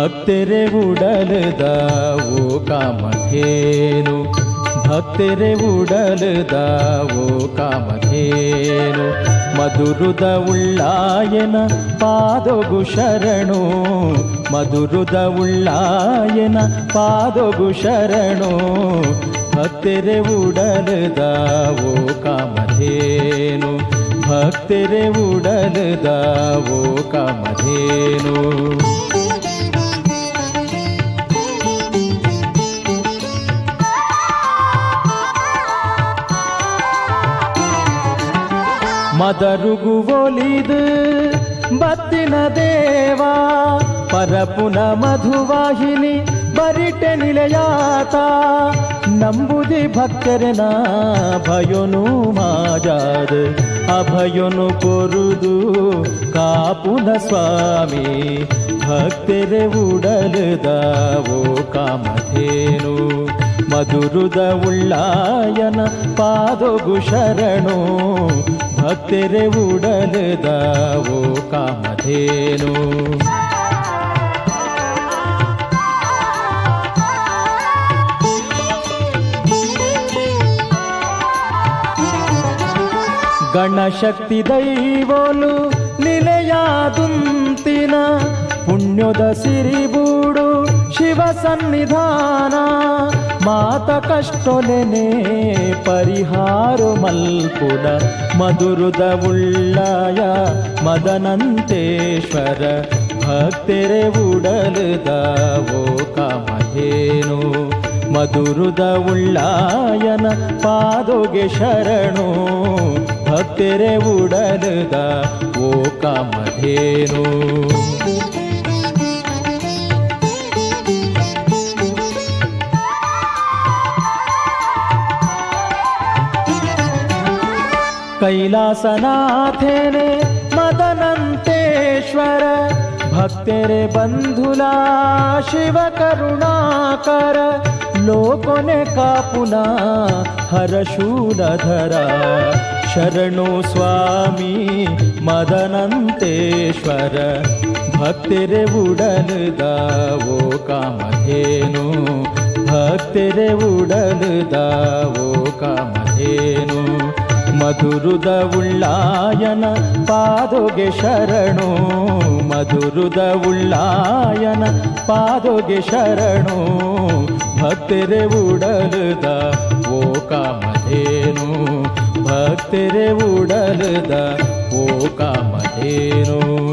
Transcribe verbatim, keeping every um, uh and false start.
ಭಕ್ತರೆ ಉಡಲದ ಓ ಕಾಮಧೇನು, ಭಕ್ತರೆ ಉಡಲದ ಓ ಕಾಮಧೇನು. ಮಧುರುದ ಉಳ್ಳಾಯನ ಪಾದೊಗು ಶರಣು, ಮಧುರುದ ಉಳ್ಳಾಯನ ಪಾದೊಗು ಶರಣು. ಭಕ್ತರೆ ಉಡಲದ ಓ ಕಾಮಧೇನು, ಭಕ್ತರೆ ಉಡಲದ ಓ ಕಾಮಧೇನು. ಮದರುಗು ಒಲಿದು ಬತ್ತಿನ ದೇವಾ, ಪರಪುನ ಮಧುವಾಹಿನಿ ಬರಿಟೆ ನಿಲಯಾತ. ನಂಬುದಿ ಭಕ್ತರನ ಭಯನು ಮಾಜಾದ, ಅಭಯನು ಕೊರುದು ಕಾಪುನ ಸ್ವಾಮಿ. ಭಕ್ತರೆ ಉಡಲದ ಓ ಕಾಮಧೇನು, ಮಧುರುದ ಉಳ್ಳಾಯನ ಪಾದೊಗು ಶರಣು. ಭಕ್ತರೆ ಉಡಲದ ಓ ಕಾಮಧೇನು. ಗಣಶಕ್ತಿ ದೈವೋಲು ನಿಲೆಯಾದುಂತಿನ, ಪುಣ್ಯದ ಸಿರಿಬೂಡು ಶಿವ ಸನ್ನಿಧಾನ. ಮಾತ ಕಷ್ಟೊಲೆನೆ ಪರಿಹಾರ ಮಲ್ಪುನ, ಮಧುರುದ ಉಳ್ಳಾಯ ಮದನಂತೇಶ್ವರ. ಭಕ್ತರೆ ಉಡಲದ ಓ ಕಾಮಧೇನು, ಮಧುರುದ ಉಳ್ಳಾಯನ ಪಾದೊಗೆ ಶರಣು. ಭಕ್ತರೆ ಉಡಲದ ಓ ಕಾಮಧೇನು. ಕೈಲಾಸನಾಥೇನೆ ಮದನಂತೇಶ್ವರ. ಭಕ್ತರೆ ಬಂಧುಲಾ ಶಿವ ಕರುಣಾಕರ. ಲೋಕೊನೆ ಕಾಪುನ ಹರಶೂಲಧರ. ಶರಣು ಸ್ವಾಮಿ ಮದನಂತೇಶ್ವರ. ಭಕ್ತರೆ ಉಡಲದ ಓ ಕಾಮಧೇನು, ಭಕ್ತರೆ ಉಡಲದ ಓ ಕಾಮಧೇನು. ಮಧುರುದ ಉಳ್ಳಾಯನ ಪಾದೊಗೆ ಶರಣು, ಮಧುರುದ ಉಳ್ಳಾಯನ ಪಾದೊಗೆ ಶರಣು. ಭಕ್ತರೆ ಉಡಲದ ಓ ಕಾಮಧೇನು, ಭಕ್ತರೆ ಉಡಲದ ಓ ಕಾಮಧೇನು.